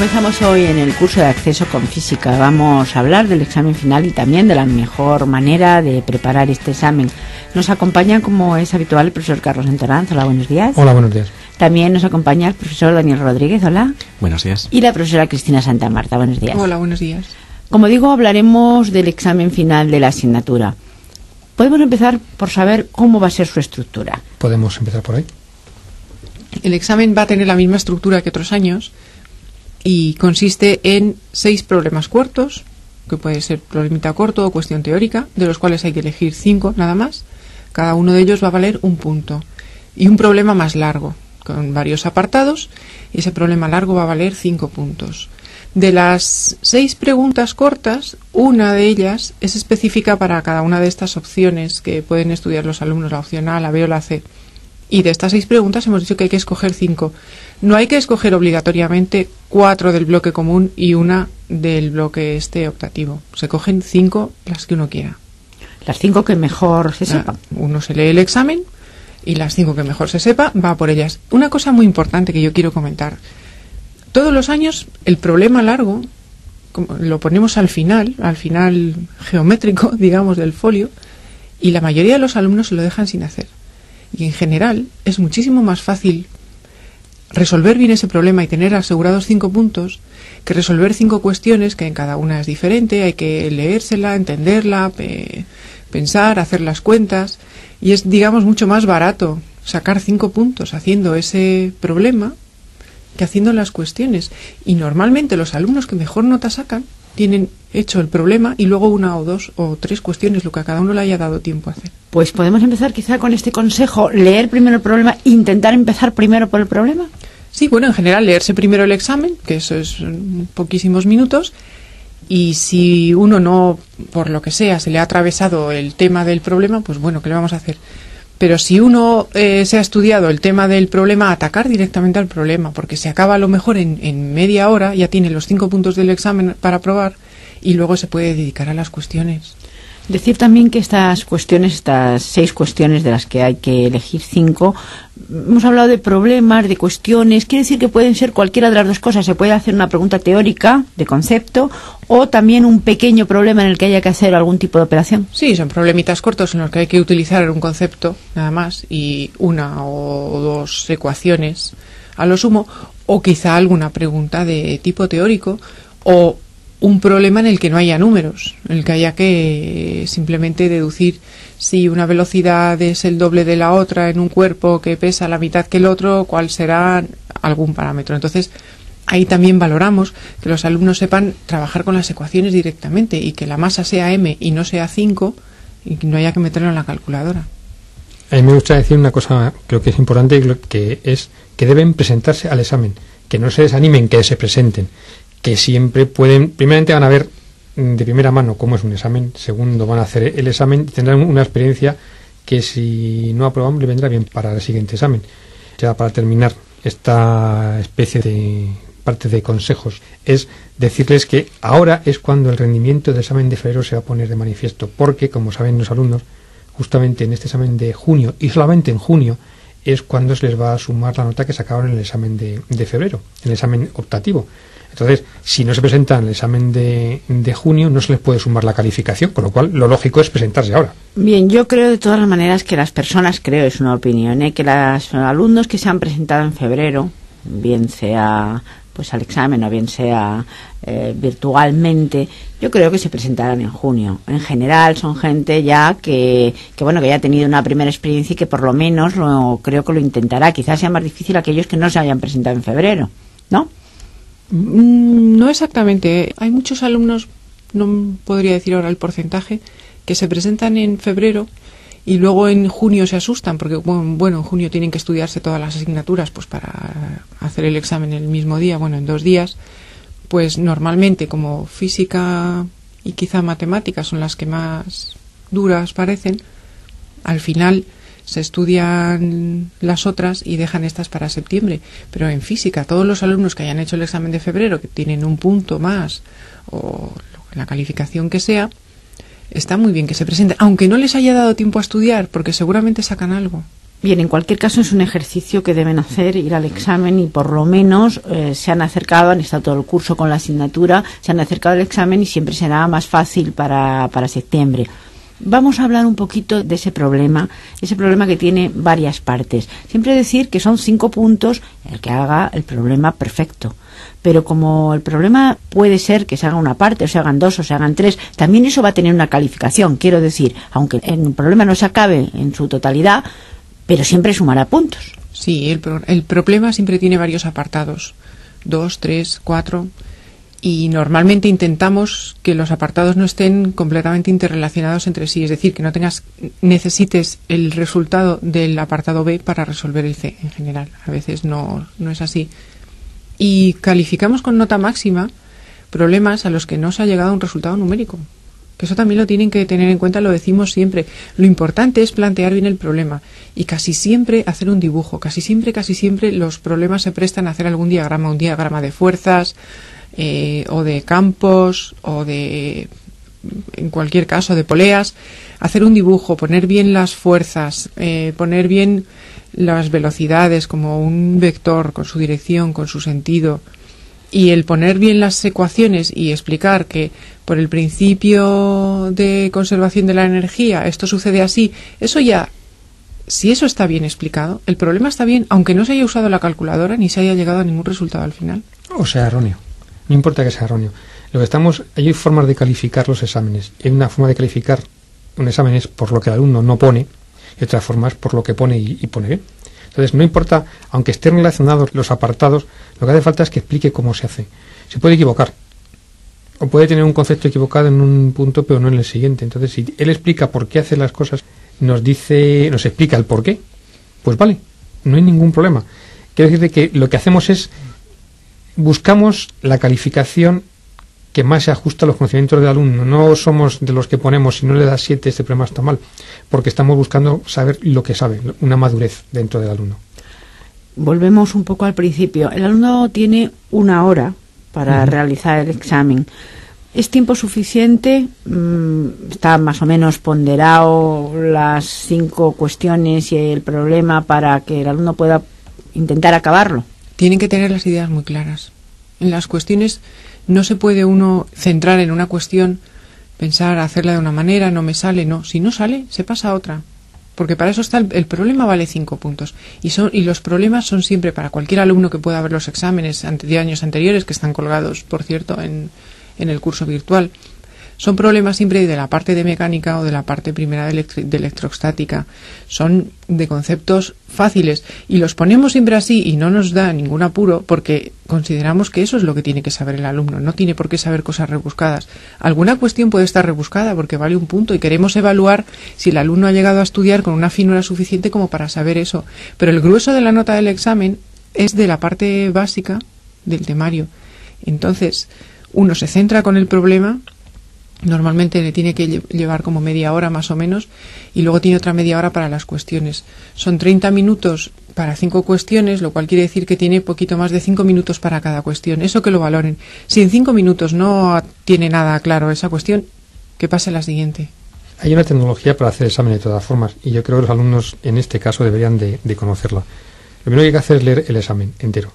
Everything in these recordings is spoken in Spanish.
Comenzamos hoy en el curso de acceso con física. Vamos a hablar del examen final y también de la mejor manera de preparar este examen. Nos acompaña, como es habitual, el profesor Carlos Santoranz. Hola, buenos días. Hola, buenos días. También nos acompaña el profesor Daniel Rodríguez. Hola. Buenos días. Y la profesora Cristina Santa Marta. Buenos días. Hola, buenos días. Como digo, hablaremos del examen final de la asignatura. Podemos empezar por saber cómo va a ser su estructura. Podemos empezar por ahí. El examen va a tener la misma estructura que otros años y consiste en 6 problemas cortos, que puede ser problemita corto o cuestión teórica, de los cuales hay que elegir 5 nada más. Cada uno de ellos va a valer un punto. Y un problema más largo, con varios apartados, y ese problema largo va a valer 5 puntos. De las 6 preguntas cortas, una de ellas es específica para cada una de estas opciones que pueden estudiar los alumnos, la opción A, la B o la C. Y de estas 6 preguntas hemos dicho que hay que escoger 5. No hay que escoger obligatoriamente 4 del bloque común y una del bloque optativo. Se cogen 5 las que uno quiera. Las 5 que mejor se sepan. Uno se lee el examen y las 5 que mejor se sepa va por ellas. Una cosa muy importante que yo quiero comentar. Todos los años el problema largo lo ponemos al final geométrico, digamos, del folio, y la mayoría de los alumnos se lo dejan sin hacer. Y en general es muchísimo más fácil resolver bien ese problema y tener asegurados 5 puntos que resolver 5 cuestiones que en cada una es diferente, hay que leérsela, entenderla, pensar, hacer las cuentas, y es, digamos, mucho más barato sacar 5 puntos haciendo ese problema que haciendo las cuestiones. Y normalmente los alumnos que mejor nota sacan tienen hecho el problema y luego 1 o 2 o 3 cuestiones, lo que a cada uno le haya dado tiempo a hacer. Pues podemos empezar quizá con este consejo, leer primero el problema, intentar empezar primero por el problema. Sí, bueno, en general leerse primero el examen, que eso es poquísimos minutos, y si uno no, por lo que sea, se le ha atravesado el tema del problema, pues bueno, ¿qué le vamos a hacer? Pero si uno se ha estudiado el tema del problema, atacar directamente al problema, porque se acaba a lo mejor en media hora, ya tiene los 5 puntos del examen para probar y luego se puede dedicar a las cuestiones. Decir también que estas 6 cuestiones de las que hay que elegir 5, hemos hablado de problemas, de cuestiones, quiere decir que pueden ser cualquiera de las dos cosas. Se puede hacer una pregunta teórica, de concepto, o también un pequeño problema en el que haya que hacer algún tipo de operación. Sí, son problemitas cortos en los que hay que utilizar un concepto, nada más, y 1 o 2 ecuaciones a lo sumo, o quizá alguna pregunta de tipo teórico, o un problema en el que no haya números, en el que haya que simplemente deducir si una velocidad es el doble de la otra en un cuerpo que pesa la mitad que el otro, cuál será algún parámetro. Entonces, ahí también valoramos que los alumnos sepan trabajar con las ecuaciones directamente y que la masa sea m y no sea 5 y que no haya que meterlo en la calculadora. A mí me gusta decir una cosa, creo que es importante, que es que deben presentarse al examen, que no se desanimen, que se presenten, que siempre pueden, primeramente van a ver de primera mano cómo es un examen, segundo van a hacer el examen y tendrán una experiencia que si no aprueban le vendrá bien para el siguiente examen. Ya para terminar esta especie de parte de consejos, es decirles que ahora es cuando el rendimiento del examen de febrero se va a poner de manifiesto, porque como saben los alumnos, justamente en este examen de junio y solamente en junio es cuando se les va a sumar la nota que sacaron en el examen de febrero, en el examen optativo. Entonces, si no se presentan el examen de junio, no se les puede sumar la calificación, con lo cual lo lógico es presentarse ahora. Bien, yo creo de todas las maneras que las personas, es una opinión, que los alumnos que se han presentado en febrero, bien sea pues al examen o bien sea virtualmente, yo creo que se presentarán en junio. En general son gente ya que ya ha tenido una primera experiencia y que por lo menos creo que lo intentará. Quizás sea más difícil aquellos que no se hayan presentado en febrero, ¿no? No exactamente. Hay muchos alumnos, no podría decir ahora el porcentaje, que se presentan en febrero y luego en junio se asustan porque en junio tienen que estudiarse todas las asignaturas pues para hacer el examen el mismo día, en 2 días. Pues normalmente, como física y quizá matemáticas son las que más duras parecen, al final se estudian las otras y dejan estas para septiembre. Pero en física, todos los alumnos que hayan hecho el examen de febrero, que tienen un punto más o la calificación que sea, está muy bien que se presenten, aunque no les haya dado tiempo a estudiar, porque seguramente sacan algo. Bien, en cualquier caso es un ejercicio que deben hacer, ir al examen y por lo menos se han acercado, han estado todo el curso con la asignatura, se han acercado al examen y siempre será más fácil para septiembre. Vamos a hablar un poquito de ese problema que tiene varias partes. Siempre decir que son 5 puntos el que haga el problema perfecto. Pero como el problema puede ser que se haga una parte, o se hagan 2, o se hagan 3, también eso va a tener una calificación. Quiero decir, aunque el problema no se acabe en su totalidad, pero siempre sumará puntos. Sí, el problema siempre tiene varios apartados, 2, 3, 4, y normalmente intentamos que los apartados no estén completamente interrelacionados entre sí, es decir, que no necesites el resultado del apartado B para resolver el C en general. A veces no es así. Y calificamos con nota máxima problemas a los que no se ha llegado a un resultado numérico. Que eso también lo tienen que tener en cuenta, lo decimos siempre. Lo importante es plantear bien el problema y casi siempre hacer un dibujo. Casi siempre los problemas se prestan a hacer algún diagrama, un diagrama de fuerzas o de campos o de, en cualquier caso, de poleas. Hacer un dibujo, poner bien las fuerzas, poner bien las velocidades como un vector con su dirección, con su sentido. Y el poner bien las ecuaciones y explicar que por el principio de conservación de la energía esto sucede así, eso ya, si eso está bien explicado, el problema está bien, aunque no se haya usado la calculadora ni se haya llegado a ningún resultado al final. O sea, erróneo. No importa que sea erróneo. Hay formas de calificar los exámenes. Hay una forma de calificar un examen es por lo que el alumno no pone y otra forma es por lo que pone y pone bien. Entonces, no importa, aunque estén relacionados los apartados, lo que hace falta es que explique cómo se hace. Se puede equivocar, o puede tener un concepto equivocado en un punto, pero no en el siguiente. Entonces, si él explica por qué hace las cosas, nos explica el por qué, pues vale, no hay ningún problema. Quiero decirte que lo que hacemos es, buscamos la calificación que más se ajusta a los conocimientos del alumno. No somos de los que ponemos, si no le das 7, este problema está mal, porque estamos buscando saber lo que sabe, una madurez dentro del alumno. Volvemos un poco al principio. El alumno tiene 1 hora para realizar el examen. ¿Es tiempo suficiente? ¿Está más o menos ponderado las 5 cuestiones y el problema para que el alumno pueda intentar acabarlo? Tienen que tener las ideas muy claras. En las cuestiones no se puede uno centrar en una cuestión, pensar, hacerla de una manera, no me sale, no. Si no sale, se pasa a otra. Porque para eso está el problema, vale 5 puntos. Y los problemas son siempre para cualquier alumno que pueda ver los exámenes de años anteriores, que están colgados, por cierto, en el curso virtual. Son problemas siempre de la parte de mecánica o de la parte primera de electrostática. Son de conceptos fáciles y los ponemos siempre así y no nos da ningún apuro porque consideramos que eso es lo que tiene que saber el alumno. No tiene por qué saber cosas rebuscadas. Alguna cuestión puede estar rebuscada porque vale 1 punto y queremos evaluar si el alumno ha llegado a estudiar con una finura suficiente como para saber eso. Pero el grueso de la nota del examen es de la parte básica del temario. Entonces, uno se centra con el problema. Normalmente le tiene que llevar como media hora más o menos y luego tiene otra media hora para las cuestiones. Son 30 minutos para 5 cuestiones, lo cual quiere decir que tiene poquito más de 5 minutos para cada cuestión. Eso que lo valoren. Si en 5 minutos no tiene nada claro esa cuestión, que pase a la siguiente. Hay una tecnología para hacer examen de todas formas y yo creo que los alumnos en este caso deberían de conocerla. Lo primero que hay que hacer es leer el examen entero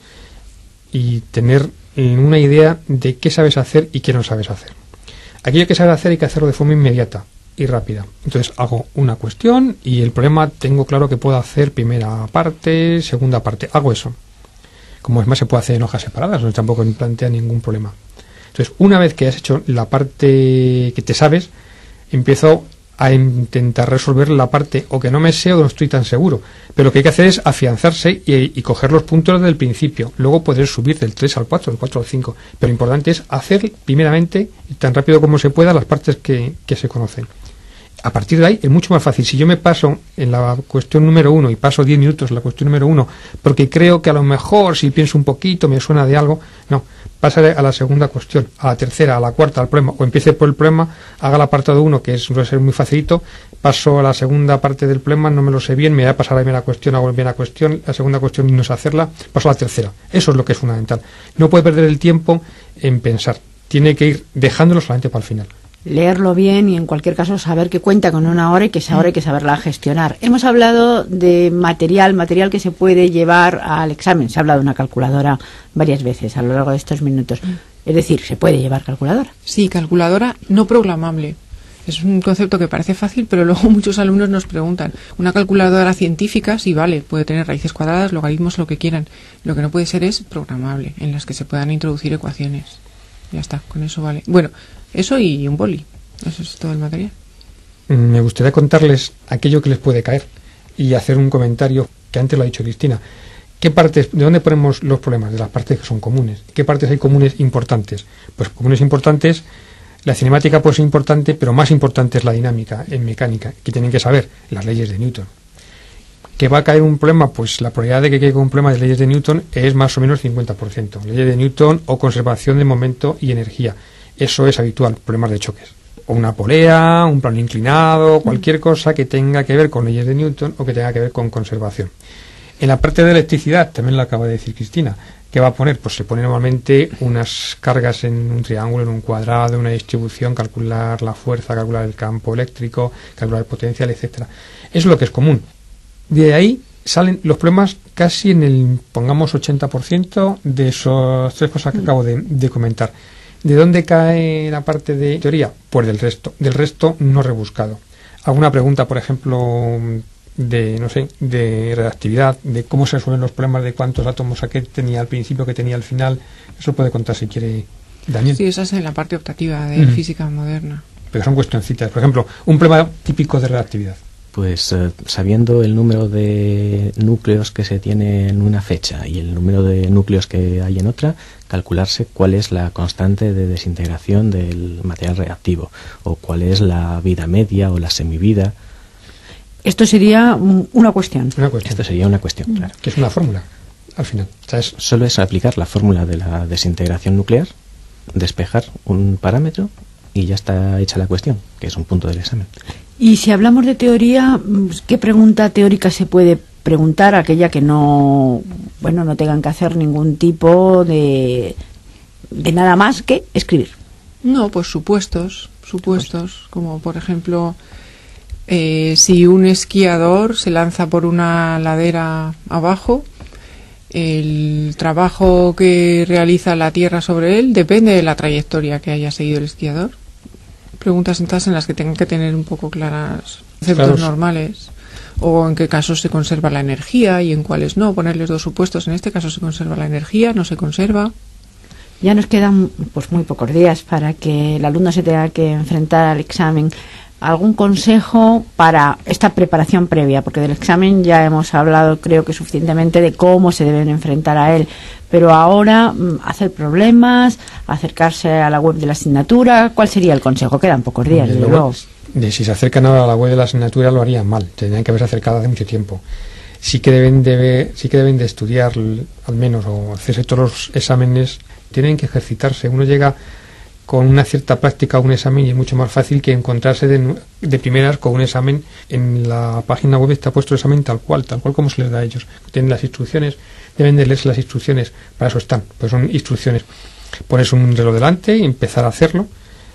y tener una idea de qué sabes hacer y qué no sabes hacer. Aquello que sabes hacer hay que hacerlo de forma inmediata y rápida. Entonces hago una cuestión y el problema tengo claro que puedo hacer primera parte, segunda parte. Hago eso. Como es más, se puede hacer en hojas separadas, no tampoco me plantea ningún problema. Entonces, una vez que has hecho la parte que te sabes, empiezo a intentar resolver la parte o que no me sé o no estoy tan seguro. Pero lo que hay que hacer es afianzarse y coger los puntos desde el principio. Luego poder subir del 3 al 4, del 4 al 5. Pero lo importante es hacer primeramente, tan rápido como se pueda, las partes que se conocen. A partir de ahí es mucho más fácil. Si yo me paso en la cuestión número 1 y paso 10 minutos en la cuestión número 1 porque creo que a lo mejor si pienso un poquito me suena de algo, no, pasaré a la segunda cuestión, a la tercera, a la cuarta, al problema, o empiece por el problema, haga el apartado 1 que suele ser muy facilito, paso a la segunda parte del problema, no me lo sé bien, me voy a pasar a la primera cuestión, hago la primera cuestión, la segunda cuestión no sé hacerla, paso a la tercera. Eso es lo que es fundamental. No puede perder el tiempo en pensar, tiene que ir dejándolo solamente para el final. leerlo bien y en cualquier caso saber que cuenta con una hora y que esa hora hay que saberla gestionar. Hemos hablado de material que se puede llevar al examen. Se ha hablado de una calculadora varias veces a lo largo de estos minutos. Es decir, ¿se puede llevar calculadora? Sí, calculadora no programable. Es un concepto que parece fácil, pero luego muchos alumnos nos preguntan. Una calculadora científica, sí, vale, puede tener raíces cuadradas, logaritmos, lo que quieran. Lo que no puede ser es programable, en las que se puedan introducir ecuaciones. Ya está, con eso vale. Bueno, eso y un boli. Eso es todo el material. Me gustaría contarles aquello que les puede caer y hacer un comentario que antes lo ha dicho Cristina. ¿Qué partes, de dónde ponemos los problemas? De las partes que son comunes. ¿Qué partes hay comunes importantes? Pues comunes importantes, la cinemática puede ser importante, pero más importante es la dinámica en mecánica, que tienen que saber las leyes de Newton. ¿Que va a caer un problema? Pues la probabilidad de que caiga un problema de leyes de Newton es más o menos 50%. Leyes de Newton o conservación de momento y energía. Eso es habitual, problemas de choques. O una polea, un plano inclinado, cualquier cosa que tenga que ver con leyes de Newton o que tenga que ver con conservación. En la parte de electricidad, también lo acaba de decir Cristina, ¿qué va a poner? Pues se pone normalmente unas cargas en un triángulo, en un cuadrado, una distribución, calcular la fuerza, calcular el campo eléctrico, calcular el potencial, etcétera. Eso es lo que es común. De ahí salen los problemas casi en el, pongamos, 80% de esas tres cosas que acabo de comentar. ¿De dónde cae la parte de teoría? Pues del resto no rebuscado. Alguna pregunta, por ejemplo, de reactividad, de cómo se resuelven los problemas, de cuántos átomos aquel tenía al principio, que tenía al final. Eso puede contar si quiere Daniel. Sí, esa es en la parte optativa de física moderna. Pero son cuestioncitas. Por ejemplo, un problema típico de reactividad. Pues sabiendo el número de núcleos que se tiene en una fecha y el número de núcleos que hay en otra, calcularse cuál es la constante de desintegración del material reactivo o cuál es la vida media o la semivida. Esto sería una cuestión. Esto sería una cuestión, claro. Que es una fórmula, al final. O sea, solo es aplicar la fórmula de la desintegración nuclear, despejar un parámetro y ya está hecha la cuestión, que es un punto del examen. Y si hablamos de teoría, ¿qué pregunta teórica se puede preguntar? Aquella que no tengan que hacer ningún tipo de nada más que escribir. No, pues supuestos, como por ejemplo, si un esquiador se lanza por una ladera abajo, el trabajo que realiza la tierra sobre él depende de la trayectoria que haya seguido el esquiador. Preguntas en las que tengan que tener un poco claras conceptos normales, o en qué casos se conserva la energía y en cuáles no, ponerles dos supuestos. En este caso se conserva la energía, no se conserva. Ya nos quedan pues muy pocos días para que el alumno se tenga que enfrentar al examen. ¿Algún consejo para esta preparación previa? Porque del examen ya hemos hablado, creo que suficientemente, de cómo se deben enfrentar a él. Pero ahora, hacer problemas, acercarse a la web de la asignatura, ¿cuál sería el consejo? Quedan pocos días, desde luego. Si se acercan ahora a la web de la asignatura lo harían mal, tendrían que haberse acercado hace mucho tiempo. Sí que deben de estudiar, al menos, o hacerse todos los exámenes, tienen que ejercitarse. Uno llega con una cierta práctica a un examen y es mucho más fácil que encontrarse de primeras con un examen. En la página web está puesto el examen tal cual como se les da a ellos. Tienen las instrucciones, deben de leerse las instrucciones, para eso están, pues son instrucciones. Pones un reloj delante y empezar a hacerlo,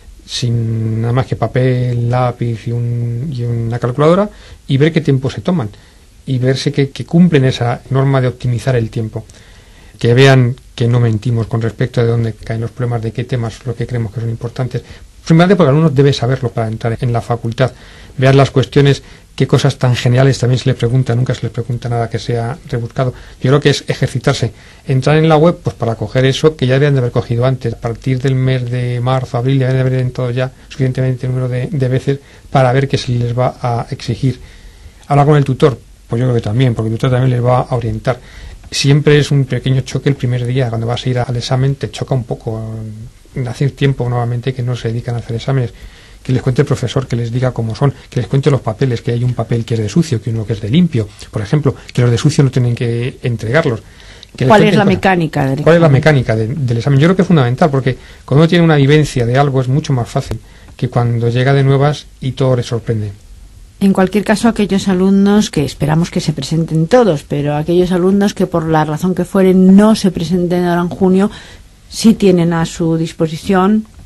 sin nada más que papel, lápiz y una calculadora, y ver qué tiempo se toman, y verse que cumplen esa norma de optimizar el tiempo. Que vean que no mentimos con respecto a de dónde caen los problemas, de qué temas son los que creemos que son importantes. Simplemente porque el alumno debe saberlo para entrar en la facultad. Vean las cuestiones, qué cosas tan geniales también se le pregunta, nunca se le pregunta nada que sea rebuscado. Yo creo que es ejercitarse. Entrar en la web pues para coger eso que ya debían de haber cogido antes. A partir del mes de marzo, abril, ya deben de haber entrado ya suficientemente número de veces para ver qué se les va a exigir. Hablar con el tutor, pues yo creo que también, porque el tutor también les va a orientar. Siempre es un pequeño choque el primer día, cuando vas a ir al examen te choca un poco. Hace tiempo nuevamente que no se dedican a hacer exámenes, que les cuente el profesor, que les diga cómo son, que les cuente los papeles, que hay un papel que es de sucio, que uno que es de limpio, por ejemplo, que los de sucio no tienen que entregarlos. ¿Cuál es la mecánica del examen? ¿Cuál es la mecánica del examen? Yo creo que es fundamental, porque cuando uno tiene una vivencia de algo es mucho más fácil que cuando llega de nuevas y todo le sorprende. En cualquier caso, aquellos alumnos que esperamos que se presenten todos, pero aquellos alumnos que por la razón que fuere no se presenten ahora en junio, sí tienen a su disposición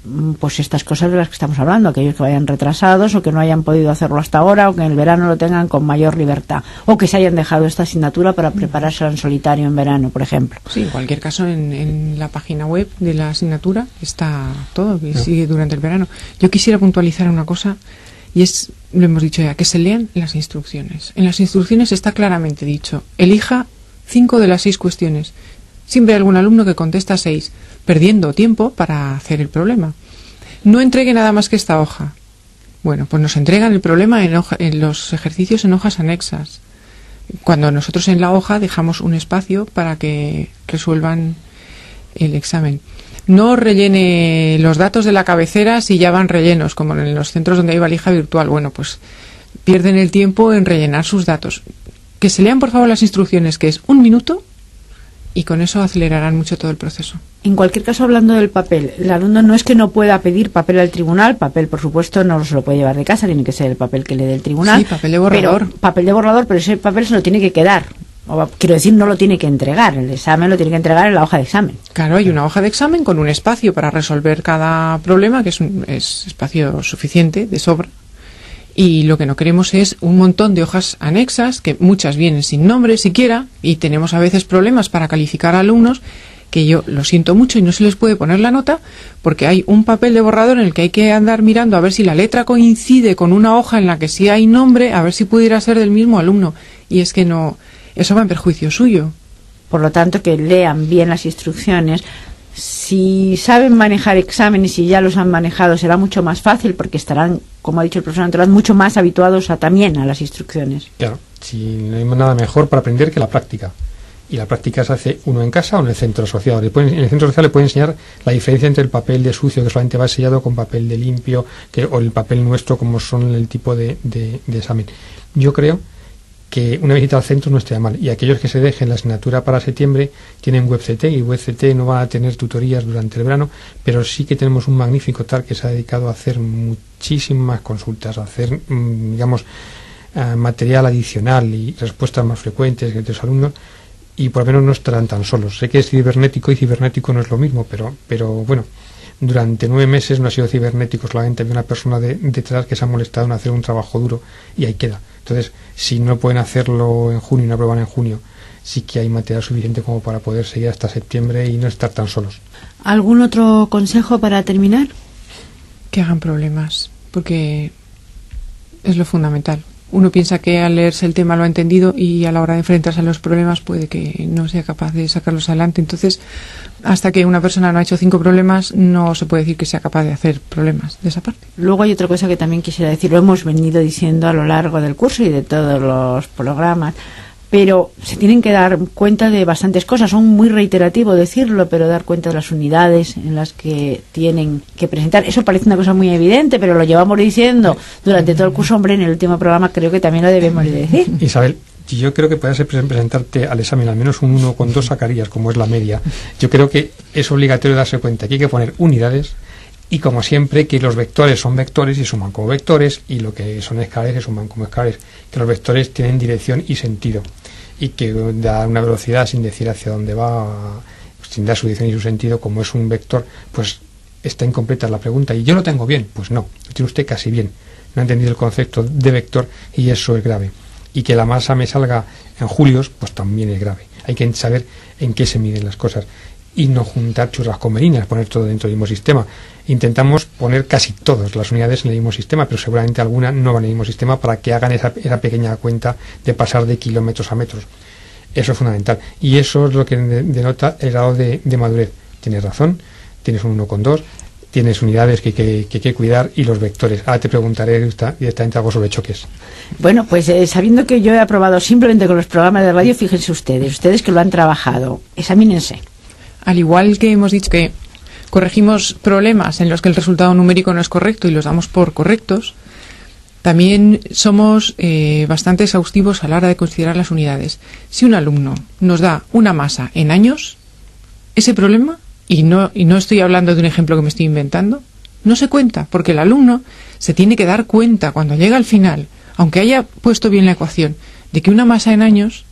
pues estas cosas de las que estamos hablando, aquellos que vayan retrasados o que no hayan podido hacerlo hasta ahora o que en el verano lo tengan con mayor libertad o que se hayan dejado esta asignatura para prepararse en solitario en verano, por ejemplo. Sí, en cualquier caso en la página web de la asignatura está todo, que sigue durante el verano. Yo quisiera puntualizar una cosa y es, lo hemos dicho ya, que se lean las instrucciones. En las instrucciones está claramente dicho, elija 5 de las 6 cuestiones. Siempre hay algún alumno que contesta 6, perdiendo tiempo para hacer el problema. No entregue nada más que esta hoja. Bueno, pues nos entregan el problema en los ejercicios en hojas anexas. Cuando nosotros en la hoja dejamos un espacio para que resuelvan el examen. No rellene los datos de la cabecera si ya van rellenos, como en los centros donde hay valija virtual. Bueno, pues pierden el tiempo en rellenar sus datos. Que se lean, por favor, las instrucciones, que es 1 minuto, y con eso acelerarán mucho todo el proceso. En cualquier caso, hablando del papel, el alumno no es que no pueda pedir papel al tribunal, papel, por supuesto, no se lo puede llevar de casa, tiene que ser el papel que le dé el tribunal. Sí, papel de borrador. Papel de borrador, pero ese papel se lo tiene que quedar. Quiero decir, no lo tiene que entregar, el examen lo tiene que entregar en la hoja de examen. Claro, hay una hoja de examen con un espacio para resolver cada problema, que es espacio suficiente, de sobra. Y lo que no queremos es un montón de hojas anexas, que muchas vienen sin nombre siquiera, y tenemos a veces problemas para calificar a alumnos, que yo lo siento mucho y no se les puede poner la nota, porque hay un papel de borrador en el que hay que andar mirando a ver si la letra coincide con una hoja en la que sí hay nombre, a ver si pudiera ser del mismo alumno. Y es que no, eso va en perjuicio suyo. Por lo tanto, que lean bien las instrucciones. Si saben manejar exámenes y ya los han manejado, será mucho más fácil porque estarán, como ha dicho el profesor Antolat, mucho más habituados también a las instrucciones. Claro, si no hay nada mejor para aprender que la práctica. Y la práctica se hace uno en casa o en el centro asociado. En el centro social le puede enseñar la diferencia entre el papel de sucio, que solamente va sellado, con papel de limpio, o el papel nuestro, como son el tipo de examen. Yo creo que una visita al centro no estaría mal, y aquellos que se dejen la asignatura para septiembre tienen WebCT, y WebCT no va a tener tutorías durante el verano, pero sí que tenemos un magnífico TAR que se ha dedicado a hacer muchísimas consultas, a hacer, digamos, material adicional y respuestas más frecuentes que los alumnos, y por lo menos no estarán tan solos. Sé que es cibernético y cibernético no es lo mismo, pero bueno, durante 9 meses no ha sido cibernético, solamente había una persona detrás que se ha molestado en hacer un trabajo duro y ahí queda. Entonces, si no pueden hacerlo en junio y no aprueban en junio, sí que hay material suficiente como para poder seguir hasta septiembre y no estar tan solos. ¿Algún otro consejo para terminar? Que hagan problemas, porque es lo fundamental. Uno piensa que al leerse el tema lo ha entendido y a la hora de enfrentarse a los problemas puede que no sea capaz de sacarlos adelante. Entonces, hasta que una persona no ha hecho 5 problemas, no se puede decir que sea capaz de hacer problemas de esa parte. Luego hay otra cosa que también quisiera decir, lo hemos venido diciendo a lo largo del curso y de todos los programas, pero se tienen que dar cuenta de bastantes cosas. Son muy reiterativo decirlo, pero dar cuenta de las unidades en las que tienen que presentar. Eso parece una cosa muy evidente, pero lo llevamos diciendo durante todo el curso. Hombre, en el último programa creo que también lo debemos de decir. Isabel, yo creo que puedes presentarte al examen al menos un 1,2 sacarías, como es la media. Yo creo que es obligatorio darse cuenta que hay que poner unidades, y como siempre, que los vectores son vectores y suman como vectores, y lo que son escalares suman como escalares, que los vectores tienen dirección y sentido, y que da una velocidad sin decir hacia dónde va, sin dar su dirección y su sentido. Como es un vector, pues está incompleta la pregunta. ¿Y yo lo tengo bien? Pues no, lo tiene usted casi bien. No ha entendido el concepto de vector y eso es grave. Y que la masa me salga en julios, pues también es grave. Hay que saber en qué se miden las cosas y no juntar churras con merinas, poner todo dentro del mismo sistema. Intentamos poner casi todas las unidades en el mismo sistema, pero seguramente algunas no van en el mismo sistema para que hagan esa pequeña cuenta de pasar de kilómetros a metros. Eso es fundamental. Y eso es lo que denota el grado de madurez. Tienes razón, tienes un 1,2, tienes unidades que hay que cuidar, y los vectores. Ahora te preguntaré directamente algo sobre choques. Bueno, pues sabiendo que yo he aprobado simplemente con los programas de radio, fíjense ustedes que lo han trabajado. Examínense. Al igual que hemos dicho que corregimos problemas en los que el resultado numérico no es correcto y los damos por correctos, también somos bastante exhaustivos a la hora de considerar las unidades. Si un alumno nos da una masa en años, ese problema, y no estoy hablando de un ejemplo que me estoy inventando, no se cuenta, porque el alumno se tiene que dar cuenta cuando llega al final, aunque haya puesto bien la ecuación, de que una masa en años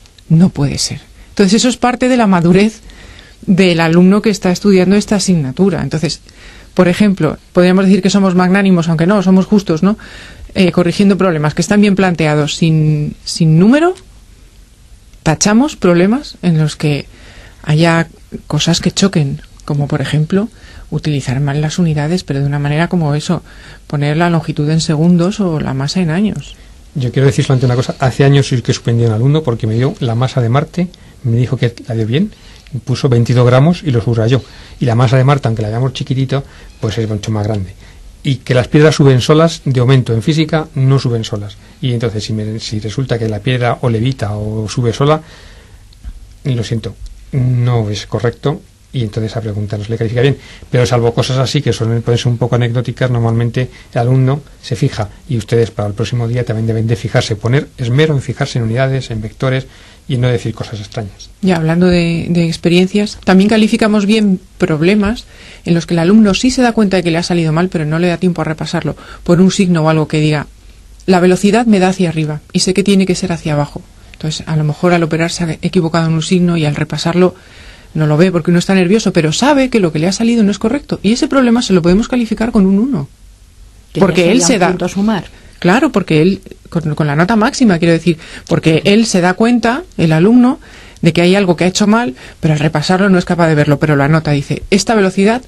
no puede ser. Entonces eso es parte de la madurez del alumno que está estudiando esta asignatura. Entonces, por ejemplo, podríamos decir que somos magnánimos, aunque no, somos justos, ¿no? Corrigiendo problemas que están bien planteados sin número, tachamos problemas en los que haya cosas que choquen, como por ejemplo utilizar mal las unidades, pero de una manera como eso, poner la longitud en segundos o la masa en años. Yo quiero decir solamente una cosa. Hace años sí que suspendí a un alumno porque me dio la masa de Marte, me dijo que la dio bien, puso 22 gramos y lo subrayó. Y la masa de Marte, aunque la veamos chiquitito, pues es mucho más grande. Y que las piedras suben solas, de momento en física no suben solas. Y entonces si resulta que la piedra o levita o sube sola, lo siento, no es correcto. Y entonces a pregunta no se le califica bien, pero salvo cosas así que pueden ser un poco anecdóticas, normalmente el alumno se fija, y ustedes para el próximo día también deben de fijarse, poner esmero en fijarse en unidades, en vectores y no decir cosas extrañas. Ya hablando de experiencias, también calificamos bien problemas en los que el alumno sí se da cuenta de que le ha salido mal, pero no le da tiempo a repasarlo por un signo o algo que diga: la velocidad me da hacia arriba y sé que tiene que ser hacia abajo. Entonces a lo mejor al operar se ha equivocado en un signo y al repasarlo no lo ve porque uno está nervioso, pero sabe que lo que le ha salido no es correcto. Y ese problema se lo podemos calificar con un 1. Porque él se da... sumar. Claro, porque él, con la nota máxima, quiero decir, porque él se da cuenta, el alumno, de que hay algo que ha hecho mal, pero al repasarlo no es capaz de verlo. Pero la nota dice: esta velocidad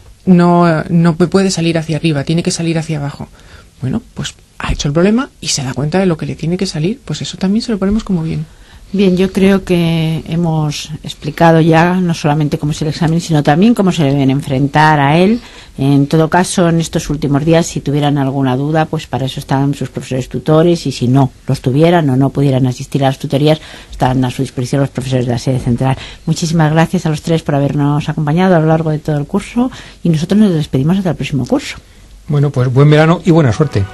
no puede salir hacia arriba, tiene que salir hacia abajo. Bueno, pues ha hecho el problema y se da cuenta de lo que le tiene que salir. Pues eso también se lo ponemos como bien. Bien, yo creo que hemos explicado ya no solamente cómo es el examen, sino también cómo se deben enfrentar a él. En todo caso, en estos últimos días, si tuvieran alguna duda, pues para eso están sus profesores tutores, y si no los tuvieran o no pudieran asistir a las tutorías, están a su disposición los profesores de la sede central. Muchísimas gracias a los tres por habernos acompañado a lo largo de todo el curso, y nosotros nos despedimos hasta el próximo curso. Bueno, pues buen verano y buena suerte.